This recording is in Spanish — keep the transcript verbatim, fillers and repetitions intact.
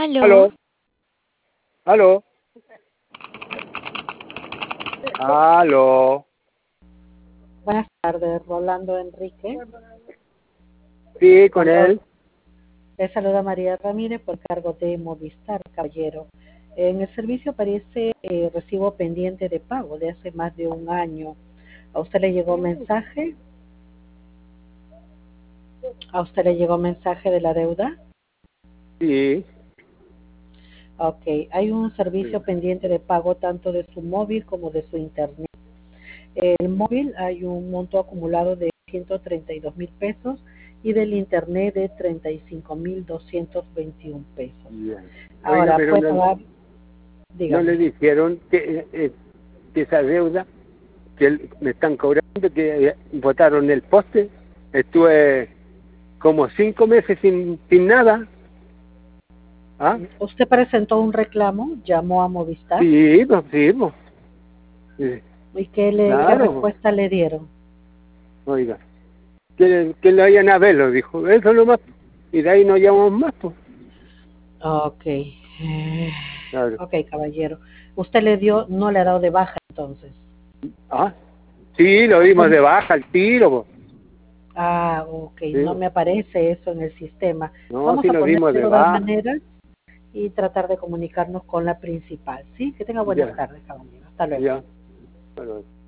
Aló. Aló, aló, aló. Buenas tardes, Rolando Enrique. Sí, con Con todo- él. Le saluda María Ramírez por cargo de Movistar, caballero. En el servicio aparece eh, recibo pendiente de pago de hace más de un año. ¿A usted le llegó mensaje? ¿A usted le llegó mensaje de la deuda? Sí, Ok, hay un servicio sí. pendiente de pago tanto de su móvil como de su internet. El móvil hay un monto acumulado de ciento treinta y dos mil pesos y del internet de treinta y cinco mil doscientos veintiún pesos. Bien. Oiga, Ahora, pero puede no, pagar, no le dígame. dijeron que, eh, que esa deuda que el- me están cobrando, que eh, botaron el poste. Estuve como cinco meses sin, sin nada. ¿Ah? ¿Usted presentó un reclamo? ¿Llamó a Movistar? Sí, pues sí, pues. Sí, ¿Y qué, le, qué claro, pues. respuesta le dieron? Oiga, que, que lo vayan a verlo, dijo. Eso nomás. Y de ahí no llamamos más, pues. Ok. Eh, Claro. Ok, caballero. ¿Usted le dio, no le ha dado de baja entonces? Ah, sí, lo dimos Usted, de baja al tiro, pues. ah, ok, Sí, no pues. me aparece eso en el sistema. No, Vamos sí a lo poner dimos de de todas baja. maneras y tratar de comunicarnos con la principal. ¿Sí? Que tenga buenas Ya, tardes, caballero. Hasta luego. ya. Bueno,